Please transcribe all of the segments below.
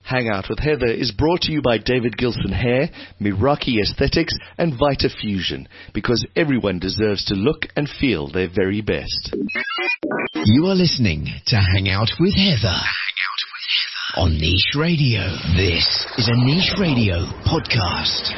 Hang Out with Heather is brought to you by David Gilson Hair, Meraki Aesthetics, and Vita Fusion, because everyone deserves to look and feel their very best. You are listening to Hang Out with Heather on Niche Radio. This is a Niche Radio podcast.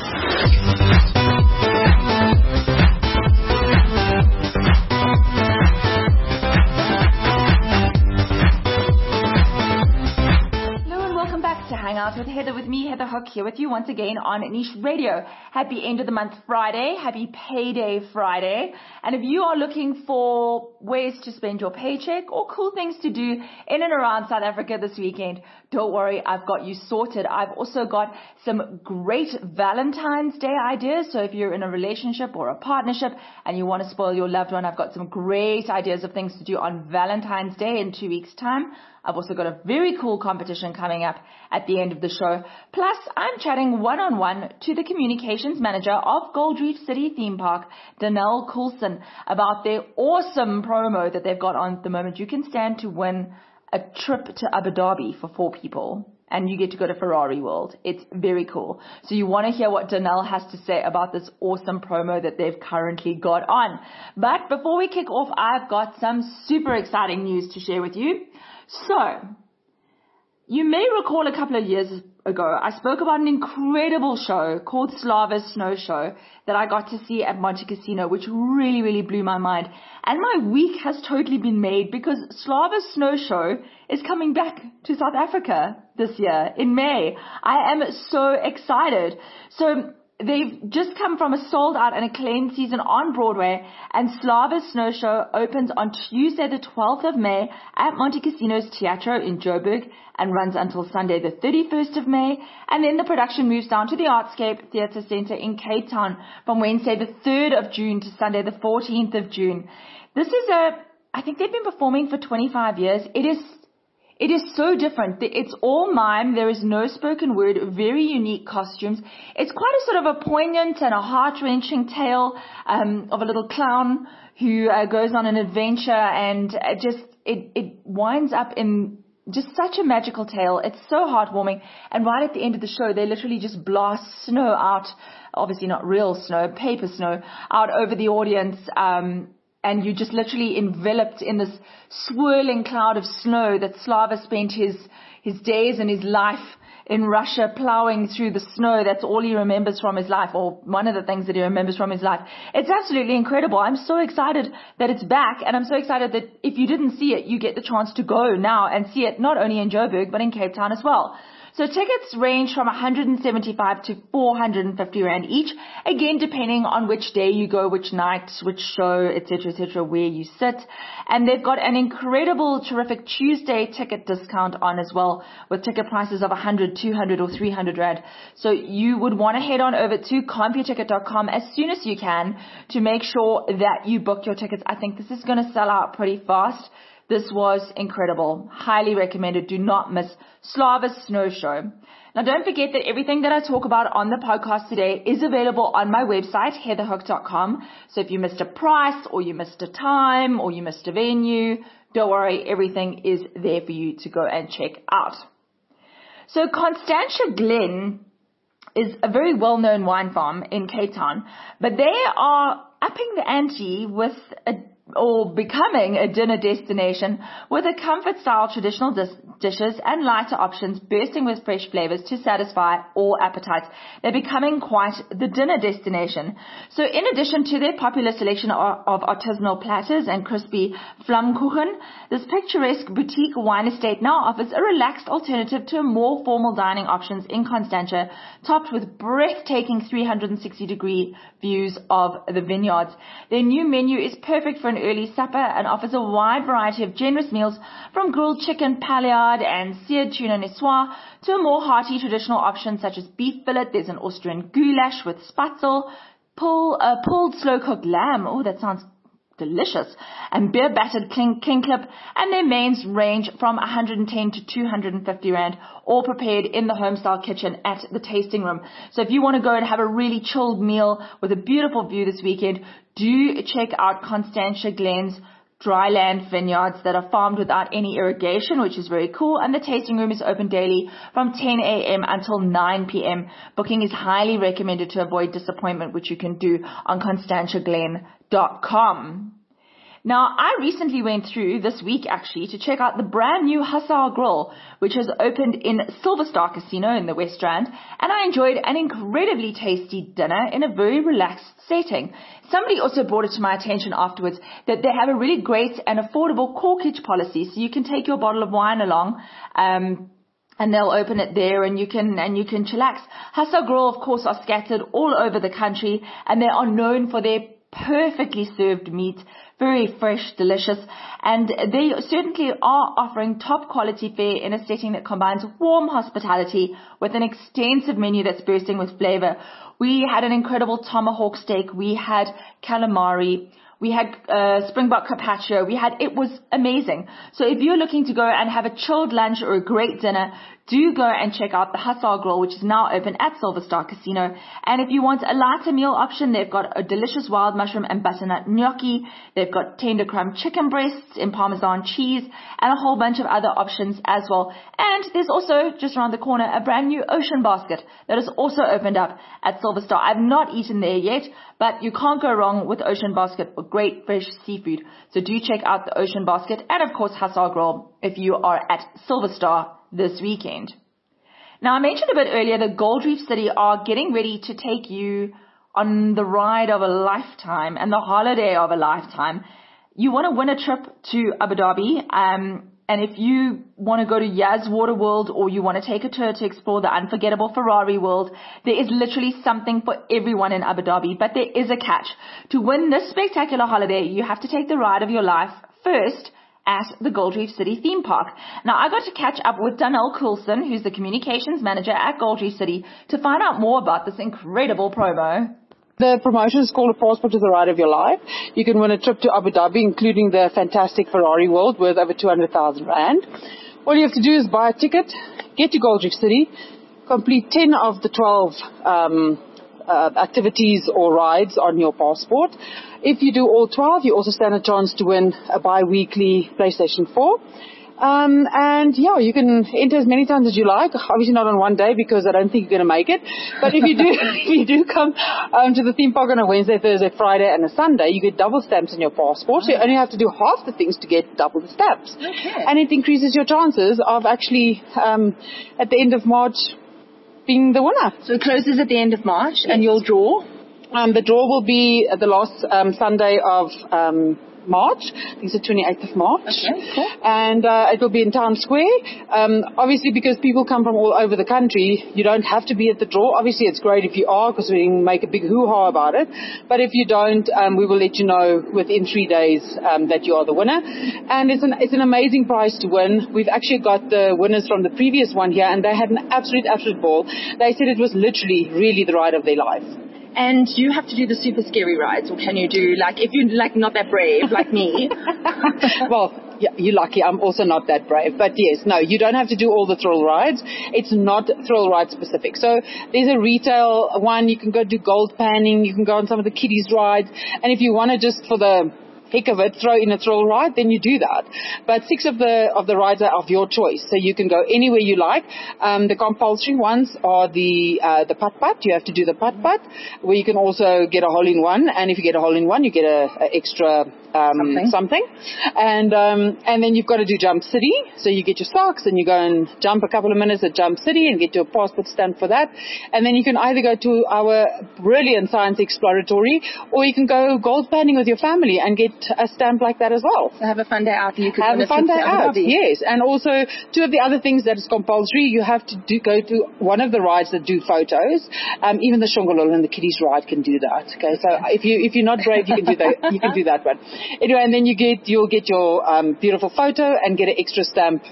Hang Out with Heather, with me, Heather Hook, here with you once again on Niche Radio. Happy end of the month Friday, happy payday Friday. And if you are looking for ways to spend your paycheck or cool things to do in and around South Africa this weekend, don't worry, I've got you sorted. I've also got some great Valentine's Day ideas. So if you're in a relationship or a partnership and you want to spoil your loved one, I've got some great ideas of things to do on Valentine's Day in 2 weeks' time. I've also got a very cool competition coming up at the end of the show. Plus, I'm chatting one-on-one to the communications manager of Gold Reef City Theme Park, Danelle Coulson, about their awesome promo that they've got on at the moment. You can stand to win a trip to Abu Dhabi for 4 people, and you get to go to Ferrari World. It's very cool. So you want to hear what Danelle has to say about this awesome promo that they've currently got on. But before we kick off, I've got some super exciting news to share with you. So, you may recall a couple of years ago, I spoke about an incredible show called Slava's Snow Show that I got to see at Monte Casino, which really, really blew my mind. And my week has totally been made because Slava's Snow Show is coming back to South Africa this year in May. I am so excited. So, they've just come from a sold-out and acclaimed season on Broadway, and Slava's Snow Show opens on Tuesday the 12th of May at Monte Casino's Teatro in Joburg and runs until Sunday the 31st of May, and then the production moves down to the Artscape Theatre Centre in Cape Town from Wednesday the 3rd of June to Sunday the 14th of June. This is I think they've been performing for 25 years. It is so different. It's all mime. There is no spoken word, very unique costumes. It's quite a sort of a poignant and a heart-wrenching tale of a little clown who goes on an adventure, and it winds up in just such a magical tale. It's so heartwarming. And right at the end of the show, they literally just blast snow out, obviously not real snow, paper snow, out over the audience, and you just literally enveloped in this swirling cloud of snow that Slava spent his days and his life in Russia plowing through the snow. That's all he remembers from his life, or one of the things that he remembers from his life. It's absolutely incredible. I'm so excited that it's back, and I'm so excited that if you didn't see it, you get the chance to go now and see it, not only in Joburg, but in Cape Town as well. So tickets range from 175 to 450 Rand each, again depending on which day you go, which night, which show, etc., where you sit. And they've got an incredible, terrific Tuesday ticket discount on as well, with ticket prices of 100, 200 or 300 Rand. So you would want to head on over to CompuTicket.com as soon as you can to make sure that you book your tickets. I think this is going to sell out pretty fast. This was incredible. Highly recommended. Do not miss Slava's Snow Show. Now, don't forget that everything that I talk about on the podcast today is available on my website, heatherhook.com. So if you missed a price, or you missed a time, or you missed a venue, don't worry, everything is there for you to go and check out. So Constantia Glen is a very well-known wine farm in Cape Town, but they are upping the ante with becoming a dinner destination with a comfort-style traditional dishes and lighter options bursting with fresh flavors to satisfy all appetites. They're becoming quite the dinner destination. So in addition to their popular selection of artisanal platters and crispy Flammkuchen, this picturesque boutique wine estate now offers a relaxed alternative to more formal dining options in Constantia, topped with breathtaking 360-degree views of the vineyards. Their new menu is perfect for an early supper and offers a wide variety of generous meals from grilled chicken paillard and seared tuna niçoise to a more hearty traditional options such as beef fillet. There's an Austrian goulash with spatzel, pulled slow-cooked lamb. Oh, that sounds delicious. And beer-battered king clip. And their mains range from 110 to 250 Rand, all prepared in the home-style kitchen at the tasting room. So if you want to go and have a really chilled meal with a beautiful view this weekend, do check out Constantia Glen's dryland vineyards that are farmed without any irrigation, which is very cool. And the tasting room is open daily from 10 a.m. until 9 p.m. Booking is highly recommended to avoid disappointment, which you can do on ConstantiaGlen.com. Now, I recently went through this week actually to check out the brand new Hussar Grill, which has opened in Silver Star Casino in the West Rand, and I enjoyed an incredibly tasty dinner in a very relaxed setting. Somebody also brought it to my attention afterwards that they have a really great and affordable corkage policy, so you can take your bottle of wine along, and they'll open it there and you can chillax. Hussar Grill, of course, are scattered all over the country, and they are known for their perfectly served meat, very fresh, delicious, and they certainly are offering top quality fare in a setting that combines warm hospitality with an extensive menu that's bursting with flavor. We had an incredible tomahawk steak, we had calamari, we had springbok carpaccio, it was amazing. So if you're looking to go and have a chilled lunch or a great dinner, do go and check out the Hussar Grill, which is now open at Silver Star Casino. And if you want a lighter meal option, they've got a delicious wild mushroom and butternut gnocchi. They've got tender crumb chicken breasts in Parmesan cheese and a whole bunch of other options as well. And there's also, just around the corner, a brand new Ocean Basket that has also opened up at Silver Star. I've not eaten there yet, but you can't go wrong with Ocean Basket for great fresh seafood. So do check out the Ocean Basket and, of course, Hussar Grill if you are at Silver Star this weekend. Now, I mentioned a bit earlier that Gold Reef City are getting ready to take you on the ride of a lifetime and the holiday of a lifetime. You want to win a trip to Abu Dhabi, and if you want to go to Yas Water World or you want to take a tour to explore the unforgettable Ferrari world, there is literally something for everyone in Abu Dhabi, but there is a catch. To win this spectacular holiday, you have to take the ride of your life first at the Gold Reef City theme park. Now, I got to catch up with Donnell Coulson, who's the communications manager at Gold Reef City, to find out more about this incredible promo. The promotion is called A Passport to the Ride of Your Life. You can win a trip to Abu Dhabi, including the fantastic Ferrari world worth over 200,000 Rand. All you have to do is buy a ticket, get to Gold Reef City, complete 10 of the 12 activities or rides on your passport. If you do all 12, you also stand a chance to win a bi-weekly PlayStation 4. And yeah, you can enter as many times as you like. Obviously not on one day because I don't think you're going to make it. But if you do, if you do come to the theme park on a Wednesday, Thursday, Friday, and a Sunday, you get double stamps on your passport. So you only have to do half the things to get double the stamps. Okay. And it increases your chances of actually at the end of March being the winner. So it closes at the end of March, yes. And you'll draw? The draw will be the last Sunday of March. I think it's the 28th of March. Okay, cool. And it will be in Town Square. Obviously, because people come from all over the country, you don't have to be at the draw. Obviously, it's great if you are because we can make a big hoo-ha about it. But if you don't, we will let you know within 3 days that you are the winner. And it's an amazing prize to win. We've actually got the winners from the previous one here, and they had an absolute ball. They said it was literally really the ride of their life. And you have to do the super scary rides, or can you do, like, if you're, like, not that brave, like me? Well, yeah, you're lucky. I'm also not that brave. But yes, no, you don't have to do all the thrill rides. It's not thrill ride specific. So there's a retail one. You can go do gold panning. You can go on some of the kiddies rides. And if you want to just for the heck of it, throw in a thrill ride, then you do that. But 6 of the rides are of your choice, so you can go anywhere you like. The compulsory ones are the putt-putt. You have to do the putt-putt, where you can also get a hole-in-one, and if you get a hole-in-one, you get a extra something. And then you've got to do Jump City, so you get your socks and you go and jump a couple of minutes at Jump City and get your passport stamp for that. And then you can either go to our brilliant Science Exploratory, or you can go gold panning with your family and get a stamp like that as well. So have a fun day out, and you can have a fun day out. Yes, and also 2 of the other things that is compulsory. You have to go to one of the rides that do photos. Even the Shongololo and the kiddies ride can do that. Okay, so if you're not brave, you can do that. You can do that one. Anyway, and then you'll get your beautiful photo and get an extra stamp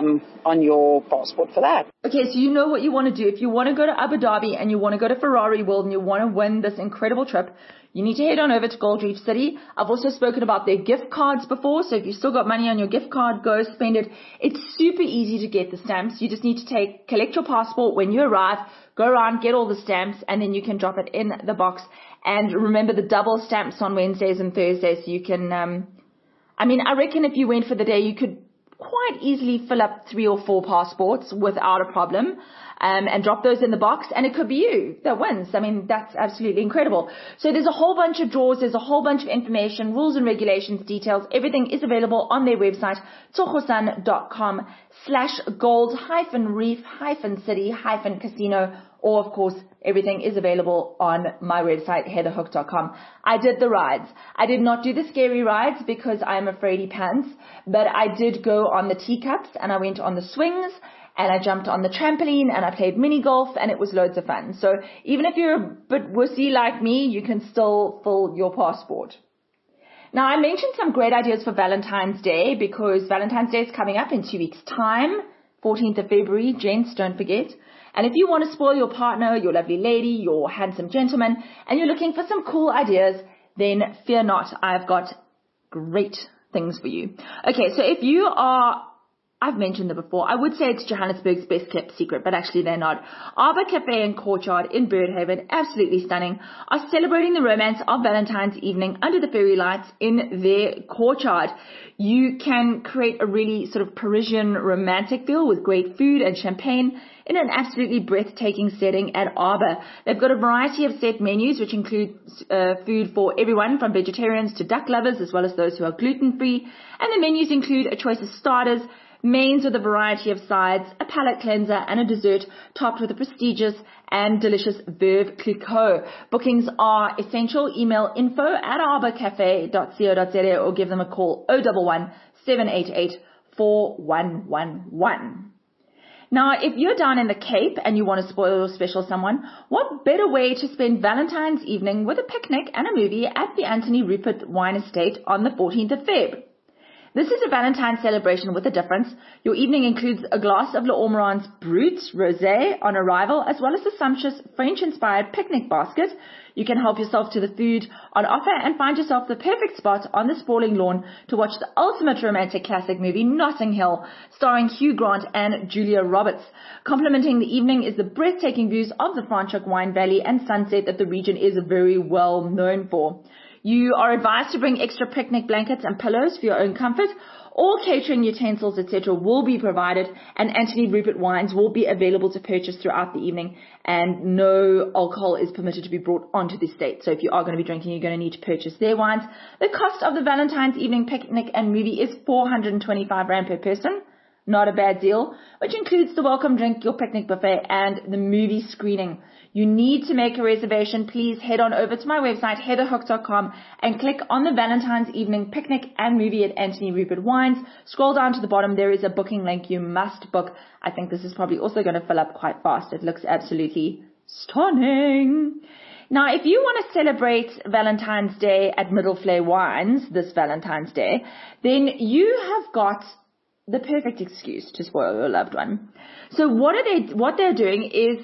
on your passport for that. Okay, so you know what you want to do. If you want to go to Abu Dhabi and you want to go to Ferrari World and you want to win this incredible trip, you need to head on over to Gold Reef City. I've also spoken about their gift cards before, so if you've still got money on your gift card, go spend it. It's super easy to get the stamps. You just need to collect your passport when you arrive, go around, get all the stamps, and then you can drop it in the box. And remember the double stamps on Wednesdays and Thursdays, so you can I mean, I reckon if you went for the day, you could quite easily fill up 3 or 4 passports without a problem, and drop those in the box, and it could be you that wins. I mean, that's absolutely incredible. So there's a whole bunch of draws, there's a whole bunch of information, rules and regulations, details. Everything is available on their website, tsogosan.com/gold-reef-city-casino, or of course, everything is available on my website, heatherhook.com. I did the rides. I did not do the scary rides because I'm afraid pants, but I did go on the teacups, and I went on the swings, and I jumped on the trampoline, and I played mini golf, and it was loads of fun. So even if you're a bit wussy like me, you can still fill your passport. Now, I mentioned some great ideas for Valentine's Day, because Valentine's Day is coming up in 2 weeks' time, 14th of February, gents, don't forget. And if you want to spoil your partner, your lovely lady, your handsome gentleman, and you're looking for some cool ideas, then fear not, I've got great things for you. Okay, so if you are, I've mentioned them before, I would say it's Johannesburg's best kept secret, but actually they're not. Arbor Cafe and Courtyard in Birdhaven, absolutely stunning, are celebrating the romance of Valentine's evening under the fairy lights in their courtyard. You can create a really sort of Parisian romantic feel with great food and champagne in an absolutely breathtaking setting at Arbor. They've got a variety of set menus, which include food for everyone from vegetarians to duck lovers, as well as those who are gluten-free. And the menus include a choice of starters, mains with a variety of sides, a palate cleanser, and a dessert topped with a prestigious and delicious Veuve Clicquot. Bookings are essential. Email info@arborcafe.co.za or give them a call 011 788 4111. Now, if you're down in the Cape and you want to spoil your special someone, what better way to spend Valentine's evening with a picnic and a movie at the Anthony Rupert Wine Estate on the 14th of Feb. This is a Valentine's celebration with a difference. Your evening includes a glass of L'Ormeran's Brut Rosé on arrival, as well as a sumptuous French-inspired picnic basket. You can help yourself to the food on offer and find yourself the perfect spot on the sprawling lawn to watch the ultimate romantic classic movie, Notting Hill, starring Hugh Grant and Julia Roberts. Complementing the evening is the breathtaking views of the Franschhoek Wine Valley and sunset that the region is very well known for. You are advised to bring extra picnic blankets and pillows for your own comfort. All catering utensils, etc. will be provided, and Anthony Rupert wines will be available to purchase throughout the evening, and no alcohol is permitted to be brought onto the estate. So if you are going to be drinking, you're going to need to purchase their wines. The cost of the Valentine's evening picnic and movie is 425 Rand per person. Not a bad deal, which includes the welcome drink, your picnic buffet, and the movie screening. You need to make a reservation. Please head on over to my website, heatherhook.com, and click on the Valentine's evening picnic and movie at Anthony Rupert Wines. Scroll down to the bottom. There is a booking link. You must book. I think this is probably also going to fill up quite fast. It looks absolutely stunning. Now, if you want to celebrate Valentine's Day at Middelflay Wines this Valentine's Day, then you have got the perfect excuse to spoil your loved one. So what they're doing is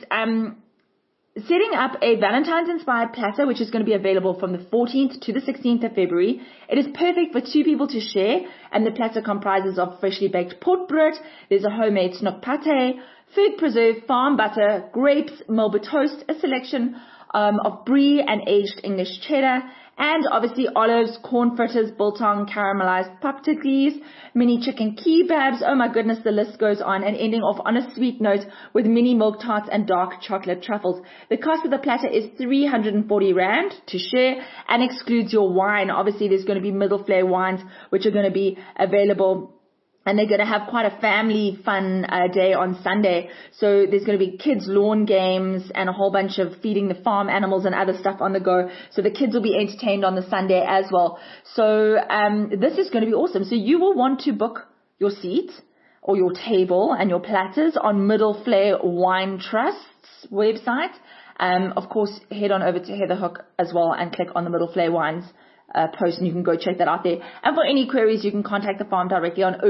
setting up a Valentine's inspired platter, which is going to be available from the 14th to the 16th of February. It is perfect for 2 people to share, and the platter comprises of freshly baked portbrood. There's a homemade snoek pate, food preserve, farm butter, grapes, Melba toast, a selection of brie and aged English cheddar, and obviously olives, corn fritters, biltong, caramelized paprikis, mini chicken kebabs. Oh my goodness, the list goes on, and ending off on a sweet note with mini milk tarts and dark chocolate truffles. The cost of the platter is 340 Rand to share and excludes your wine. Obviously, there's going to be Middelflay wines, which are going to be available. And they're going to have quite a family fun day on Sunday. So there's going to be kids' lawn games and a whole bunch of feeding the farm animals and other stuff on the go. So the kids will be entertained on the Sunday as well. So this is going to be awesome. So you will want to book your seat or your table and your platters on Middelflay Wine Trust's website. Of course, head on over to Heatherhook as well and click on the Middelflay Wines post, and you can go check that out there. And for any queries, you can contact the farm directly on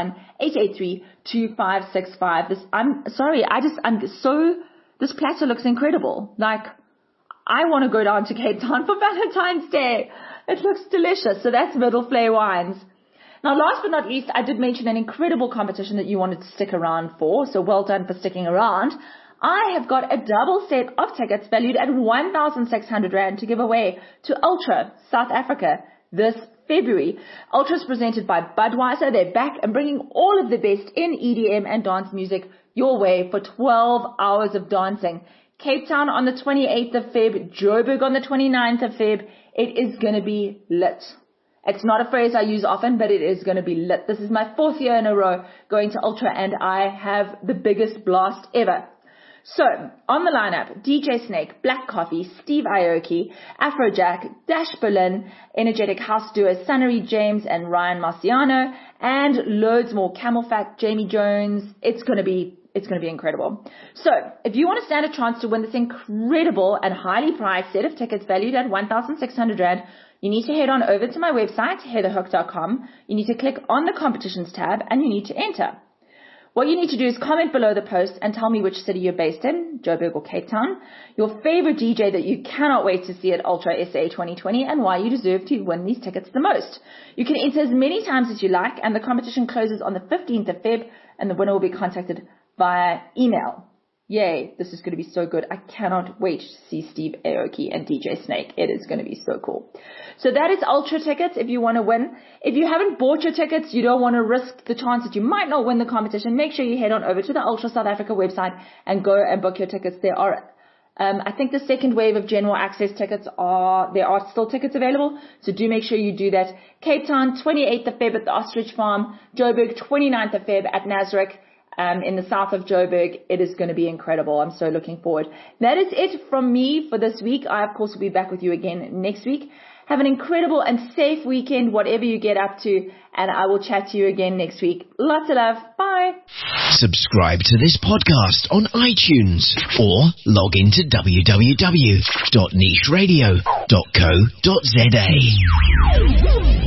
021-883-2565. This platter looks incredible. Like, I want to go down to Cape Town for Valentine's Day. It looks delicious. So that's Middelflay Wines. Now, last but not least, I did mention an incredible competition that you wanted to stick around for. So well done for sticking around. I have got a double set of tickets valued at 1,600 Rand to give away to Ultra South Africa this February. Ultra's presented by Budweiser. They're back and bringing all of the best in EDM and dance music your way for 12 hours of dancing. Cape Town on the 28th of Feb, Joburg on the 29th of Feb. It is going to be lit. It's not a phrase I use often, but it is going to be lit. This is my 4th year in a row going to Ultra, and I have the biggest blast ever. So, on the lineup, DJ Snake, Black Coffee, Steve Aoki, Afrojack, Dash Berlin, Energetic House Duos, Sunnery James and Ryan Marciano, and loads more. Camel Fat, Jamie Jones. It's going to be incredible. So, if you want to stand a chance to win this incredible and highly priced set of tickets valued at 1,600 Rand, you need to head on over to my website, heatherhook.com. You need to click on the competitions tab and you need to enter. What you need to do is comment below the post and tell me which city you're based in, Joburg or Cape Town, your favorite DJ that you cannot wait to see at Ultra SA 2020, and why you deserve to win these tickets the most. You can enter as many times as you like, and the competition closes on the 15th of Feb, and the winner will be contacted via email. Yay, this is going to be so good. I cannot wait to see Steve Aoki and DJ Snake. It is going to be so cool. So that is Ultra tickets if you want to win. If you haven't bought your tickets, you don't want to risk the chance that you might not win the competition, make sure you head on over to the Ultra South Africa website and go and book your tickets. There are, I think the second wave of general access tickets there are still tickets available. So do make sure you do that. Cape Town, 28th of Feb at the Ostrich Farm. Joburg, 29th of Feb at Nasrec. In the south of Joburg. It is going to be incredible. I'm so looking forward. That is it from me for this week. I, of course, will be back with you again next week. Have an incredible and safe weekend, whatever you get up to, and I will chat to you again next week. Lots of love. Bye. Subscribe to this podcast on iTunes or log into www.nicheradio.co.za.